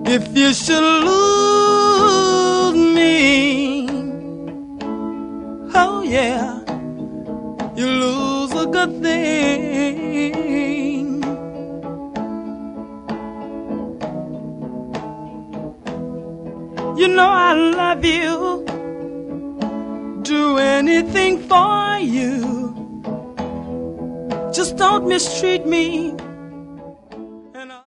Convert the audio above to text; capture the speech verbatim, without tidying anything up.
If you should lose me, oh yeah, you lose a good thing. You know I love you, do anything for you. Just don't mistreat me,